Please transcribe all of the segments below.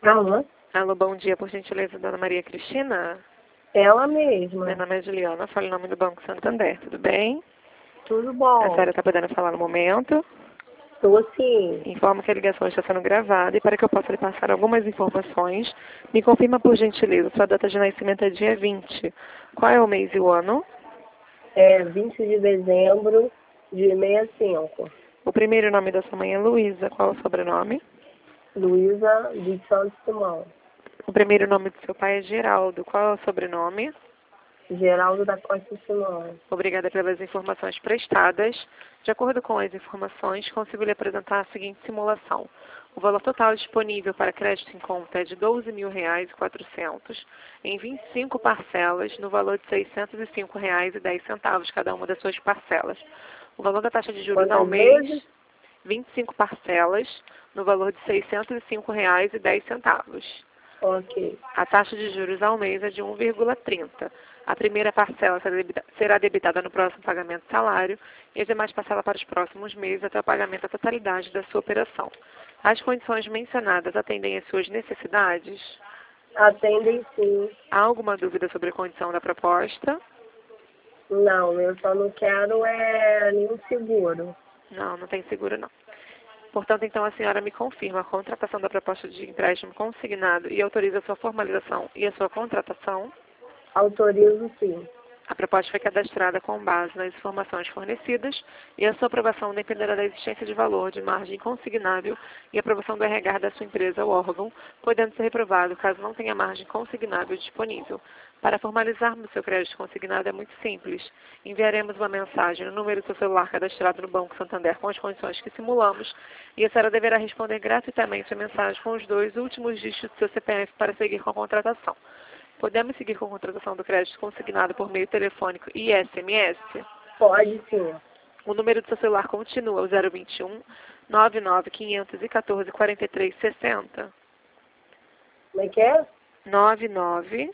Alô? Alô, bom dia, por gentileza, dona Maria Cristina? Ela mesma. Meu nome é Juliana, falo em nome do Banco Santander, tudo bem? Tudo A bom? senhora está podendo falar no momento? Tô sim. Informo que a ligação está sendo gravada e para que eu possa lhe passar algumas informações, me confirma por gentileza, sua data de nascimento é dia 20. Qual é o mês e o ano? É 20 de dezembro de 65. O primeiro nome da sua mãe é Luísa, qual é o sobrenome? Luísa de Santos Simão. O primeiro nome do seu pai é Geraldo, qual é o sobrenome? Geraldo da Costa Simão. Obrigada pelas informações prestadas. De acordo com as informações, consigo lhe apresentar a seguinte simulação. O valor total disponível para crédito em conta é de R$ 12.400 em 25 parcelas, no valor de R$ 605,10 cada uma das suas parcelas. O valor da taxa de juros ao Quantas mês, vezes? 25 parcelas, no valor de R$ 605,10. Ok. A taxa de juros ao mês é de 1,30. A primeira parcela será debitada no próximo pagamento do salário e as demais parcelas para os próximos meses até o pagamento da totalidade da sua operação. As condições mencionadas atendem às suas necessidades? Atendem sim. Há alguma dúvida sobre a condição da proposta? Não, eu só não quero nenhum seguro. Não, não tem seguro não. Portanto, então, a senhora me confirma a contratação da proposta de empréstimo consignado e autoriza a sua formalização e a sua contratação? Autorizo sim. A proposta foi cadastrada com base nas informações fornecidas e a sua aprovação dependerá da existência de valor de margem consignável e aprovação do RH da sua empresa ou órgão, podendo ser reprovado caso não tenha margem consignável disponível. Para formalizarmos o seu crédito consignado é muito simples. Enviaremos uma mensagem no número do seu celular cadastrado no Banco Santander com as condições que simulamos e a senhora deverá responder gratuitamente a mensagem com os 2 últimos dígitos do seu CPF para seguir com a contratação. Podemos seguir com a contratação do crédito consignado por meio telefônico e SMS? Pode sim. O número do seu celular continua o 021 99514 4360. Como é que é? 99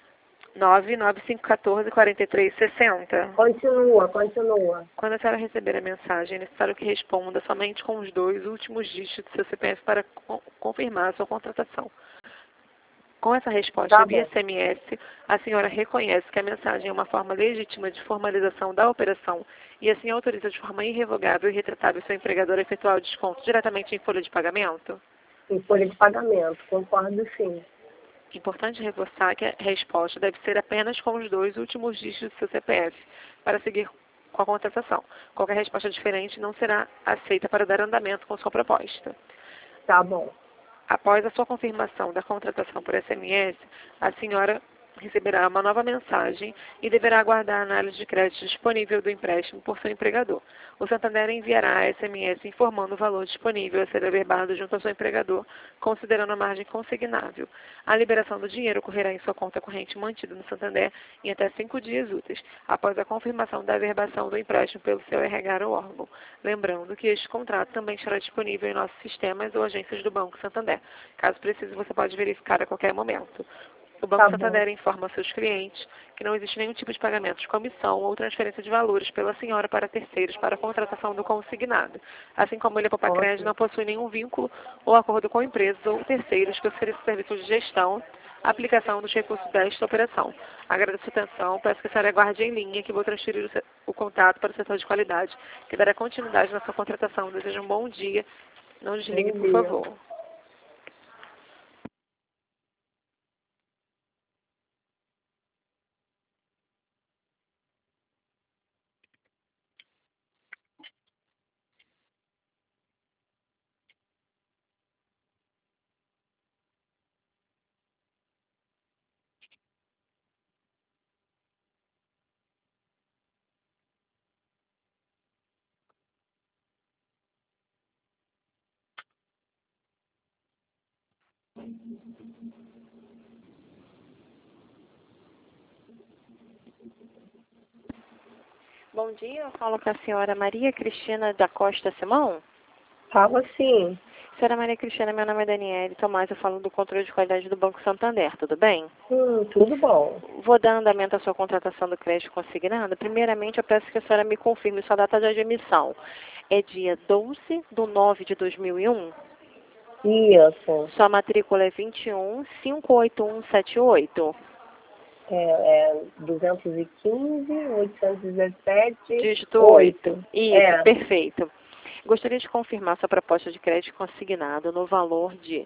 99514 4360. Continua. Quando a senhora receber a mensagem, é necessário que responda somente com os 2 últimos dígitos do seu CPF para confirmar a sua contratação. Com essa resposta Tá via bom. SMS, a senhora reconhece que a mensagem é uma forma legítima de formalização da operação e assim autoriza de forma irrevogável e retratável seu empregador a efetuar o desconto diretamente em folha de pagamento? Em folha de pagamento. Concordo sim. Importante reforçar que a resposta deve ser apenas com os 2 últimos dígitos do seu CPF para seguir com a contratação. Qualquer resposta diferente não será aceita para dar andamento com sua proposta. Tá bom. Após a sua confirmação da contratação por SMS, a senhora receberá uma nova mensagem e deverá aguardar a análise de crédito disponível do empréstimo por seu empregador. O Santander enviará a SMS informando o valor disponível a ser averbado junto ao seu empregador, considerando a margem consignável. A liberação do dinheiro ocorrerá em sua conta corrente mantida no Santander em até 5 dias úteis, após a confirmação da averbação do empréstimo pelo seu RH ou órgão. Lembrando que este contrato também estará disponível em nossos sistemas ou agências do Banco Santander. Caso precise, você pode verificar a qualquer momento. O Banco Tá Santander bom. informa aos seus clientes que não existe nenhum tipo de pagamento de comissão ou transferência de valores pela senhora para terceiros para a contratação do consignado. Assim como ele, a Popacred, Ok. não possui nenhum vínculo ou acordo com empresas ou terceiros que ofereçam serviços de gestão, aplicação dos recursos desta operação. Agradeço a atenção, peço que a senhora aguarde em linha que vou transferir o contato para o setor de qualidade, que dará continuidade na sua contratação. Desejo um bom dia. Não desligue, Bom por dia. favor. Bom dia, eu falo com a senhora Maria Cristina da Costa Simão. Fala sim. Senhora Maria Cristina, meu nome é Daniele Tomás, eu falo do controle de qualidade do Banco Santander, tudo bem? Tudo bom. Vou dar andamento à sua contratação do crédito consignado. Primeiramente, eu peço que a senhora me confirme sua data de emissão. É dia 12 de 9 de 2001? Isso. Sua matrícula é 2158178. É 215, 817, Dígito 8. 8. Isso, perfeito. Gostaria de confirmar sua proposta de crédito consignado no valor de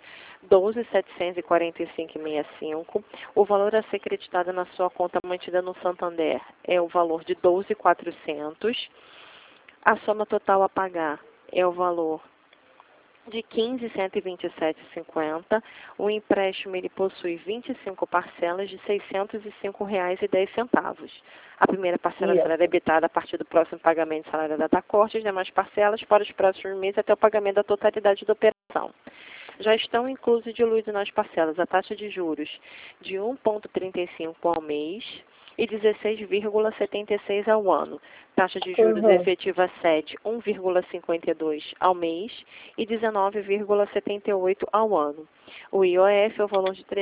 12.745,65. O valor a ser creditado na sua conta mantida no Santander é o valor de 12.400. A soma total a pagar é o valor de 15.127,50. O empréstimo ele possui 25 parcelas de R$ 605,10. A primeira parcela será debitada a partir do próximo pagamento de salário da corte, as demais parcelas para os próximos meses até o pagamento da totalidade da operação. Já estão inclusos e diluídos nas parcelas a taxa de juros de 1,35 ao mês e 16,76 ao ano. Taxa de juros efetiva sede 1,52 ao mês e 19,78 ao ano. O IOF é o valor de R$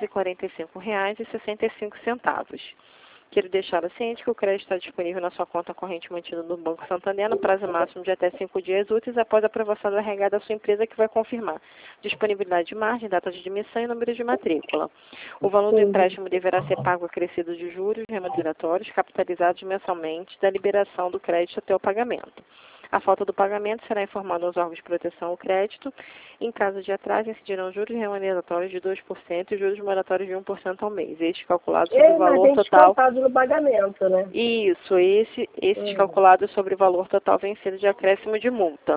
345,65. Quero deixar ciente que o crédito está disponível na sua conta corrente mantida no Banco Santander no prazo máximo de até 5 dias úteis após a aprovação do RH da sua empresa, que vai confirmar disponibilidade de margem, data de admissão e número de matrícula. O valor do empréstimo deverá ser pago acrescido de juros remuneratórios capitalizados mensalmente da liberação do crédito até o pagamento. A falta do pagamento será informada aos órgãos de proteção ao crédito. Em caso de atraso, incidirão juros remuneratórios de 2% e juros moratórios de 1% ao mês. Estes calculados sobre o valor total. No pagamento, né? Isso, esses calculados sobre o valor total vencido de acréscimo de multa.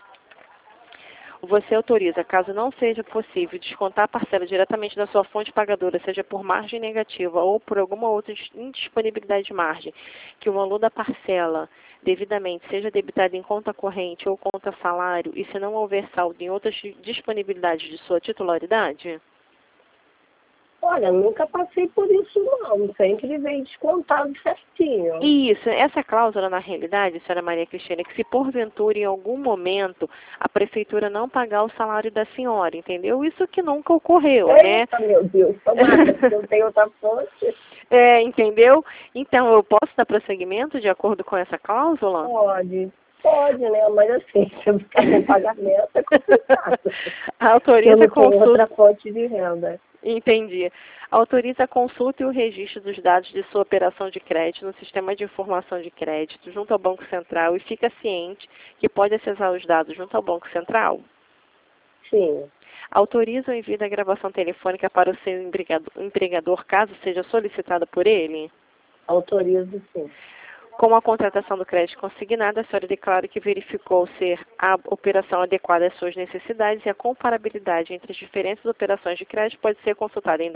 Você autoriza, caso não seja possível, descontar a parcela diretamente da sua fonte pagadora, seja por margem negativa ou por alguma outra indisponibilidade de margem, que o valor da parcela devidamente seja debitado em conta corrente ou conta salário e se não houver saldo em outras disponibilidades de sua titularidade? Olha, nunca passei por isso não, sempre vem descontado certinho. Isso, essa cláusula na realidade, senhora Maria Cristina, é que se porventura em algum momento a prefeitura não pagar o salário da senhora, entendeu? Isso que nunca ocorreu, Eita, né? Meu Deus, tomara, porque eu tenho outra fonte. Entendeu? Então, eu posso dar prosseguimento de acordo com essa cláusula? Pode, né? Mas assim, se eu ficar sem pagamento é complicado. Autoriza a consulta. Outra fonte de renda. Entendi. Autoriza a consulta e o registro dos dados de sua operação de crédito no sistema de informação de crédito junto ao Banco Central e fica ciente que pode acessar os dados junto ao Banco Central? Sim. Autoriza o envio da gravação telefônica para o seu empregador caso seja solicitado por ele? Autorizo, sim. Com a contratação do crédito consignado, a senhora declara que verificou ser a operação adequada às suas necessidades e a comparabilidade entre as diferentes operações de crédito pode ser consultada em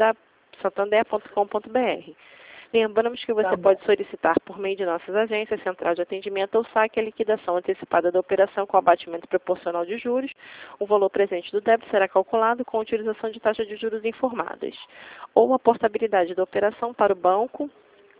www.santander.com.br. Lembramos que você pode solicitar por meio de nossas agências, central de atendimento ou saque a liquidação antecipada da operação com abatimento proporcional de juros. O valor presente do débito será calculado com a utilização de taxas de juros informadas. Ou a portabilidade da operação para o banco,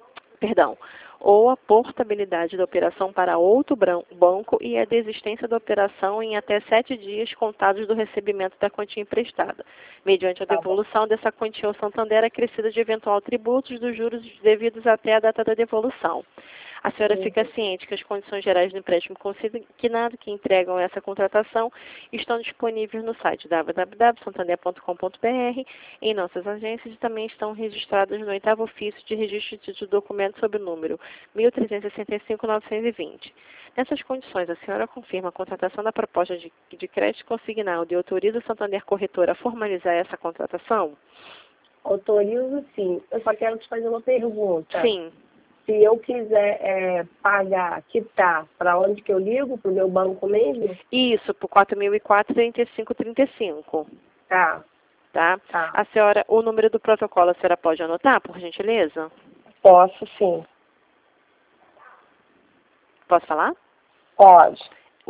ou a portabilidade da operação para outro banco e a desistência da operação em até 7 dias contados do recebimento da quantia emprestada, mediante a devolução dessa quantia ao Santander acrescida de eventual tributos dos juros devidos até a data da devolução. A senhora fica ciente que as condições gerais do empréstimo consignado que entregam essa contratação estão disponíveis no site www.santander.com.br, em nossas agências e também estão registradas no 8º ofício de registro de documentos sob o número 1365-920. Nessas condições, a senhora confirma a contratação da proposta de crédito consignado e autoriza o Santander Corretora a formalizar essa contratação? Autorizo, sim. Eu só quero te fazer uma pergunta. Sim. Se eu quiser pagar, quitar, para onde que eu ligo? Para o meu banco mesmo? Isso, por 4.004,3535. Tá. A senhora, o número do protocolo, a senhora pode anotar, por gentileza? Posso, sim. Posso falar? Pode.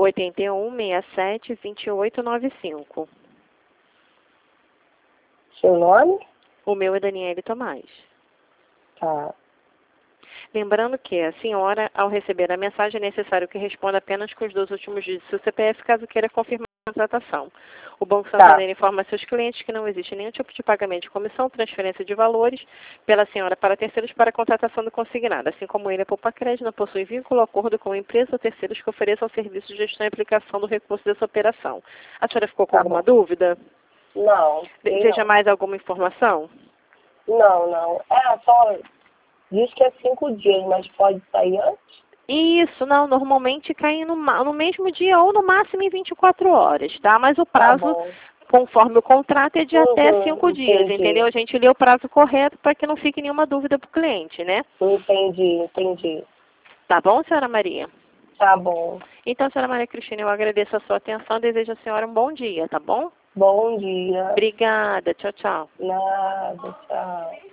8167-2895. Seu nome? O meu é Daniele Tomás. Tá. Lembrando que a senhora, ao receber a mensagem, é necessário que responda apenas com os 2 últimos dígitos do CPF, caso queira confirmar contratação. O Banco Santander informa a seus clientes que não existe nenhum tipo de pagamento de comissão, transferência de valores pela senhora para terceiros para a contratação do consignado. Assim como ele, a Poupa Crédito não possui vínculo ou acordo com empresa ou terceiros que ofereçam serviço de gestão e aplicação do recurso dessa operação. A senhora ficou com alguma dúvida? Não. Deseja mais alguma informação? Não. Só diz que é 5 dias, mas pode sair antes? Isso, não, normalmente cai no mesmo dia ou no máximo em 24 horas, tá? Mas o prazo, conforme o contrato, é de até 5 dias, entendeu? A gente lê o prazo correto para que não fique nenhuma dúvida para o cliente, né? Entendi. Tá bom, senhora Maria? Tá bom. Então, senhora Maria Cristina, eu agradeço a sua atenção e desejo à senhora um bom dia, tá bom? Bom dia. Obrigada, tchau, tchau. Nada, tchau.